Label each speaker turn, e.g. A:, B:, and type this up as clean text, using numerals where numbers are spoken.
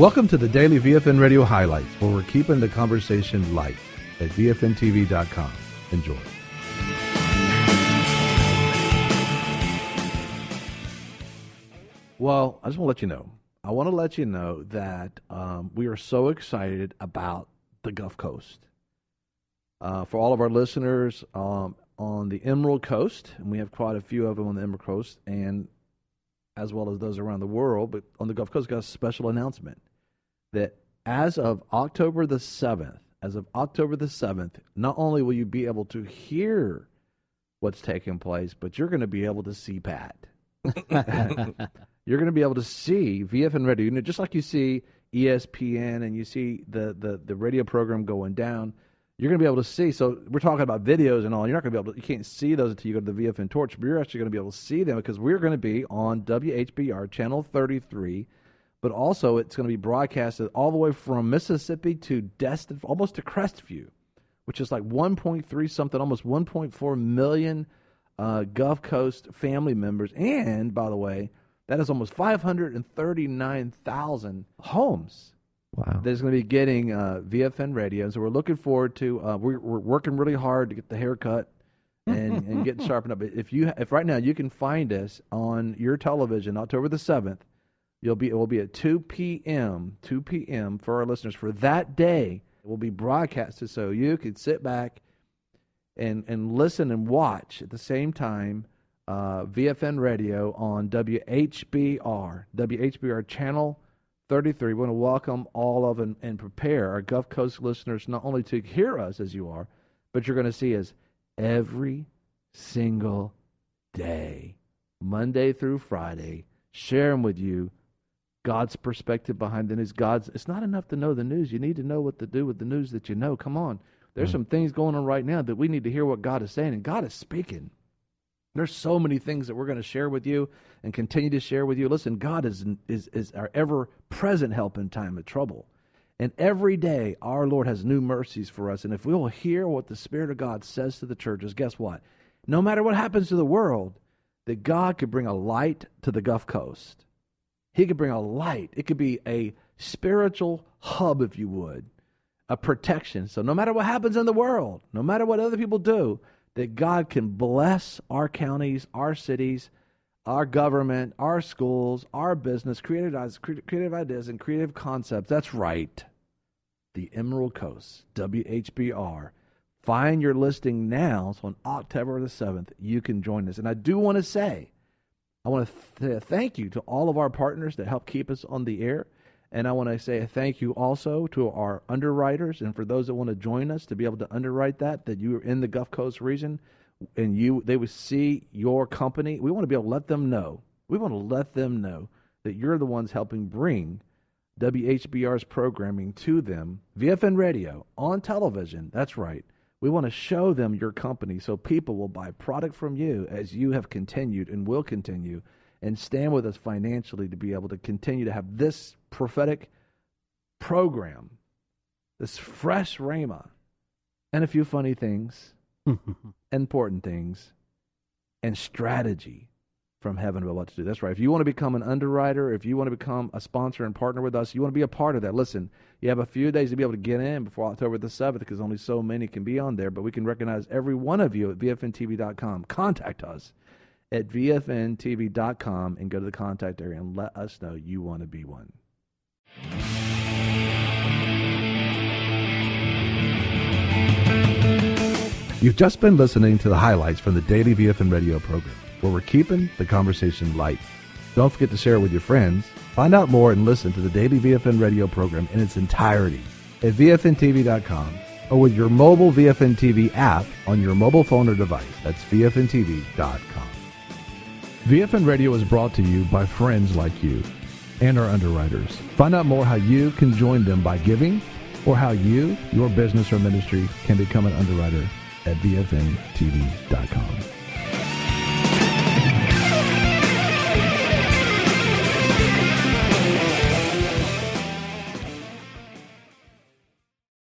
A: Welcome to the Daily VFN Radio Highlights, where we're keeping the conversation light at VFNTV.com. Enjoy. Well, I just want to let you know. I want to let you know that we are so excited about the Gulf Coast. For all of our listeners on the Emerald Coast, and we have quite a few of them on the Emerald Coast, and as well as those around the world, but on the Gulf Coast, got a special announcement that as of October the 7th, not only will you be able to hear what's taking place, but you're going to be able to see Pat. You're going to be able to see VFN Radio. You know, just like you see ESPN and you see the radio program going down, you're going to be able to see. So we're talking about videos and all. You're not going to be able to, you can't see those until you go to the VFN Torch, but you're actually going to be able to see them because we're going to be on WHBR Channel 33, but also it's going to be broadcasted all the way from Mississippi to Destin, almost to Crestview, which is like 1.3 something, almost 1.4 million Gulf Coast family members. And, by the way, that is almost 539,000 homes.
B: Wow.
A: That's going to be getting VFN Radio. So we're looking forward to, we're working really hard to get the haircut and getting sharpened up. If right now you can find us on your television, October the 7th, it will be at 2 p.m. for our listeners for that day. It will be broadcasted so you can sit back and listen and watch at the same time VFN Radio on WHBR Channel 33. We want to welcome all of and prepare our Gulf Coast listeners not only to hear us as you are, but you're going to see us every single day, Monday through Friday, sharing with you God's perspective behind the news. It's not enough to know the news. You need to know what to do with the news that you know. Come on. There's some things going on right now that we need to hear what God is saying, and God is speaking. There's so many things that we're going to share with you and continue to share with you. Listen, God is our ever-present help in time of trouble. And every day, our Lord has new mercies for us. And if we will hear what the Spirit of God says to the churches, guess what? No matter what happens to the world, that God could bring a light to the Gulf Coast. He could bring a light. It could be a spiritual hub, if you would, a protection. So no matter what happens in the world, no matter what other people do, that God can bless our counties, our cities, our government, our schools, our business, creative ideas, and creative concepts. That's right. The Emerald Coast, WHBR. Find your listing now. So on October the 7th, you can join us. And I do want to say, I want to thank you to all of our partners that help keep us on the air. And I want to say a thank you also to our underwriters, and for those that want to join us to be able to underwrite that you're in the Gulf Coast region, and they would see your company. We want to be able to let them know. We want to let them know that you're the ones helping bring WHBR's programming to them. VFN Radio on television. That's right. We want to show them your company so people will buy product from you as you have continued and will continue, and stand with us financially to be able to continue to have this prophetic program, this fresh rhema, and a few funny things, important things, and strategy from heaven about what to do. That's right. If you want to become an underwriter, if you want to become a sponsor and partner with us, you want to be a part of that. Listen, you have a few days to be able to get in before October the 7th because only so many can be on there, but we can recognize every one of you at VFNTV.com. Contact us at VFNTV.com and go to the contact area and let us know you want to be one. You've just been listening to the highlights from the Daily VFN Radio program, where we're keeping the conversation light. Don't forget to share it with your friends. Find out more and listen to the Daily VFN Radio program in its entirety at VFNTV.com or with your mobile VFN TV app on your mobile phone or device. That's VFNTV.com. VFN Radio is brought to you by friends like you and our underwriters. Find out more how you can join them by giving, or how you, your business or ministry, can become an underwriter at VFNTV.com.